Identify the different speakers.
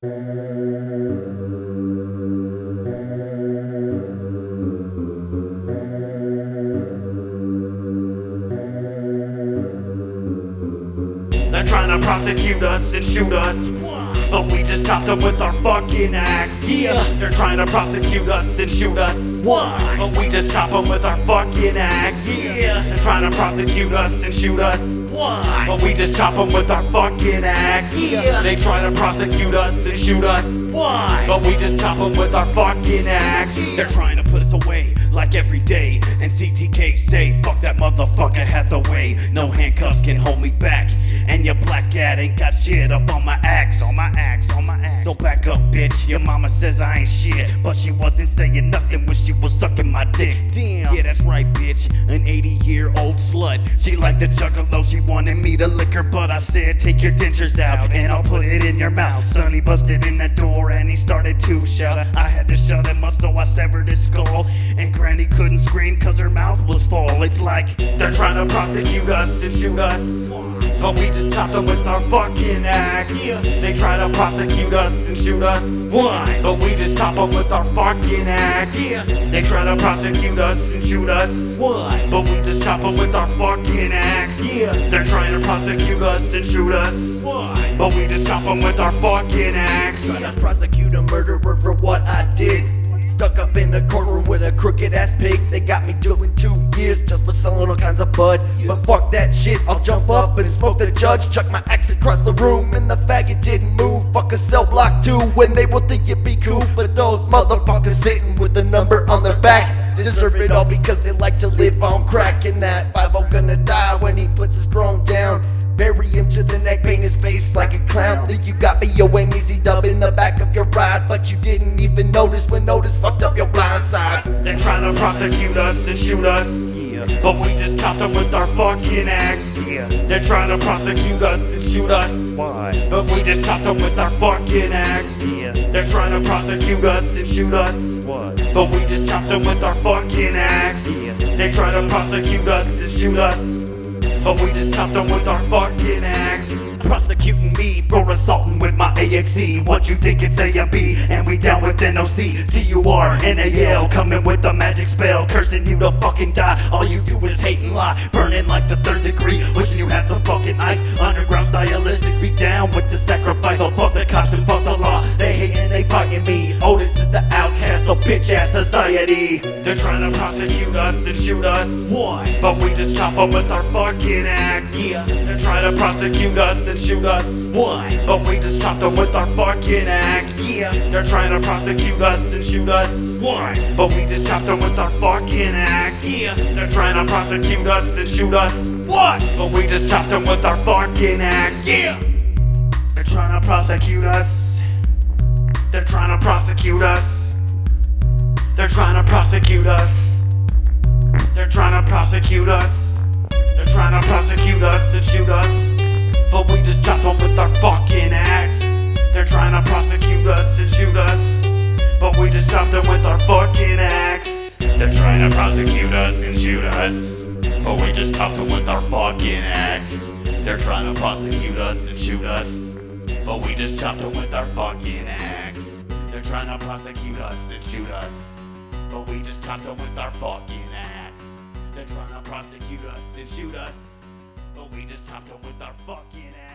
Speaker 1: They're trying to prosecute us and shoot us, but we just stopped them with our fucking axe. Yeah, they're trying to prosecute us and shoot us. Why? But we just chop them with our fucking axe. Yeah, they're trying to prosecute us and shoot us. Why? But we just chop them with our fucking axe. Yeah, they try to prosecute us and shoot us. Why? But we just chop them with our fucking axe. They're trying to put us away like every day, and CTK say, fuck that motherfucker Hathaway. No handcuffs can hold me back, and your black cat ain't got shit up on my axe. On my axe, on my axe. So back up, bitch. Your mama says I ain't shit, but she wasn't saying nothing when she was sucking my dick. Damn. Yeah, that's right, bitch. An 80-year-old slut. She liked the juggalo, she wanted me to lick her butt. I said, take your dentures out, and I'll put it in your mouth. Sonny busted in the door, and he started to shout. I had to shut him up, so I severed his skull. And Granny couldn't scream, cause her mouth was full. It's like, they're trying to prosecute us and shoot us, but we just chop them with our fucking axe. Yeah, they try to prosecute us and shoot us. Why? But we just chop them with our fucking axe. Yeah, they try to prosecute us and shoot us. Why? But we just chop them with our fucking axe. Yeah, they're trying to prosecute us and shoot us. Why? But we just chop them with our fucking axe.
Speaker 2: Trying to prosecute a murderer for what I did. Stuck up in the courtroom with a crooked ass pig. They got me doing 2 years just for selling all kinds of bud. But fuck that shit, I'll jump up and smoke the judge. Chuck my axe across the room and the faggot didn't move. Fuck a cell block too when they will think it'd be cool. But those motherfuckers sitting with the number on their back deserve it all because they like to live on crack. And that 5-0 gonna die when he puts his throne down. Bury him to the neck, paint his face like a clown. Think you got me, yo, an easy dub in the back of your ride, but you didn't even notice when Otis fucked up your blind side.
Speaker 1: They're trying to prosecute us and shoot us, yeah, but we just chopped them with our fucking axe. Yeah, they're trying to prosecute us and shoot us. Why? But we just chopped them with our fucking axe. Yeah, they're trying to prosecute us and shoot us. What? But we just chopped them with our fucking axe. Yeah, they try to prosecute us and shoot us, but we just chopped them with our fucking axe. Prosecuting me for assaulting with my AXE. What you think it's A&B, and we down with NOC. TURNAL, coming with the magic spell, cursing you to fucking die. All you do is hate and lie, burning like the 3rd degree. Wishing you had some fucking ice. Underground stylistics be down with the sacrifice. So fuck the cops and fuck the law. They hate and they fighting me. Otis is the outcast of bitch ass society. They're trying to prosecute us and shoot us. Why? But we just chop them with our fucking axe. Yeah, they're trying to prosecute us and shoot us. Why? But we just chopped them with our fucking axe. Yeah, they're trying to prosecute us and shoot us. Why? But we just chopped them with our fucking axe. Yeah, they're trying to prosecute us and shoot us. What? But we just chopped them with our fucking axe. Yeah, they're trying to prosecute us. They're trying to prosecute us. They're trying to prosecute us. They're trying to prosecute us. They're trying to prosecute us and shoot us, but we just chop them with our fucking axe. They're trying to prosecute us and shoot us, but we just chop them with our fucking axe. They're trying to prosecute us and shoot us, but we just chop them with our fucking axe. They're trying to prosecute us and shoot us, but we just chopped them with our fucking axe. They're trying to prosecute us and shoot us, but we just chopped them with our fucking axe. They're trying to prosecute us and shoot us, but we just chopped them with our fucking ass.